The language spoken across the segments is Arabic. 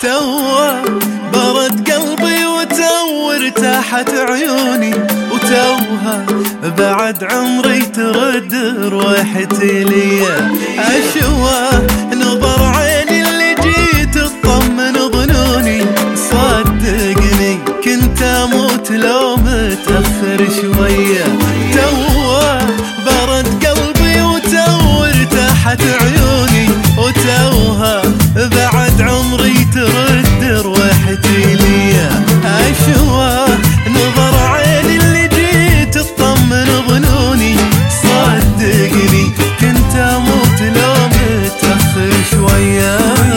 توه برد قلبي وتو ارتاحت عيوني، وتوها بعد عمري ترد روحتي ليا. أشوى نظر عيني اللي جيت تطمن ظنوني، صدقني كنت أموت لو متأخر شوية. توه برد قلبي وتو ارتاحت عيوني، وتوها بعد عمري ترد روحتي ليا. أشوى نظر عيني اللي جيت تطمن ظنوني، صدقني كنت أموت لو متأخر شوية.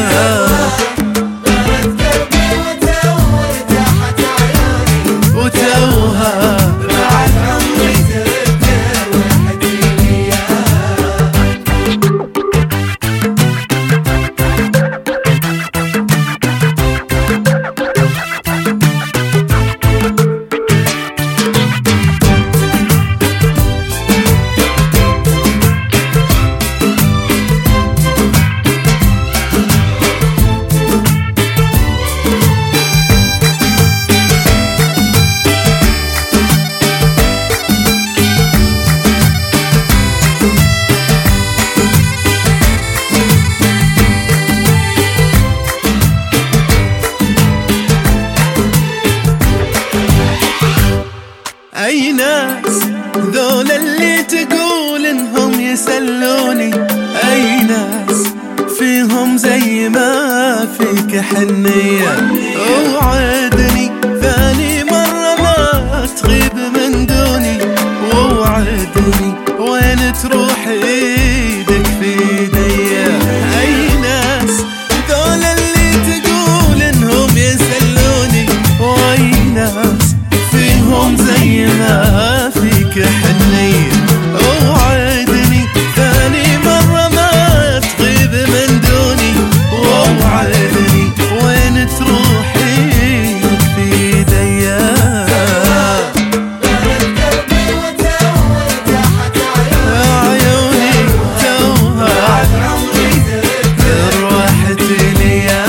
وتوها بعد عمري ترد روحتي ليا. أي ناس ذول اللي تقول إنهم يسلوني؟ أي ناس فيهم زي ما فيك حنية؟ وعدني ثاني مرة ما تغيب من دوني، ووعدني وين تروح ايدك في ايديا. أي ناس ذول اللي تقول إنهم يسلوني؟ وأي ناس فيهم زي ما فيك حنية؟ ووعدني ثاني مرة ما تغيب من دوني، ووعدني وين تروحي في ايديا. عيوني توها روحتي ليا.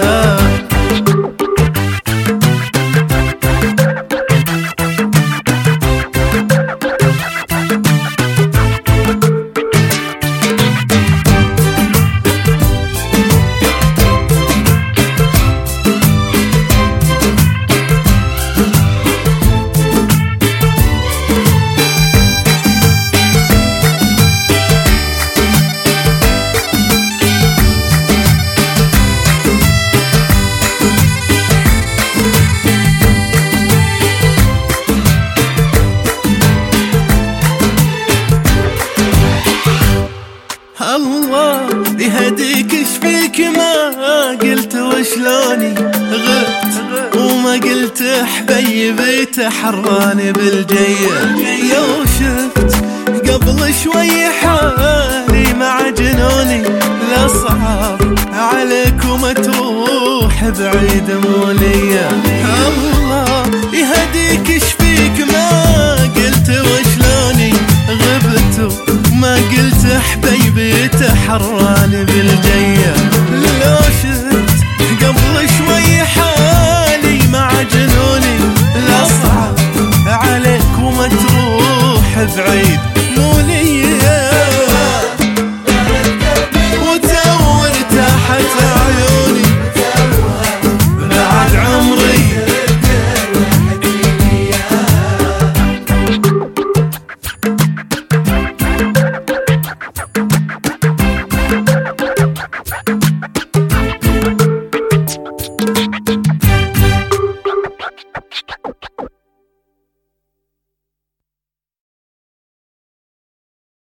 الله يهديك ايش فيك ما قلت وشلوني غبت وما قلت حبيبي تحراني بالجية. لو شفت قبل شوي حالي مع جنوني، لا صعب عليك وما تروح بعيد مولية. الله يهديك ايش فيك ما قلت وشلوني غبت وما قلت حبيبي تحراني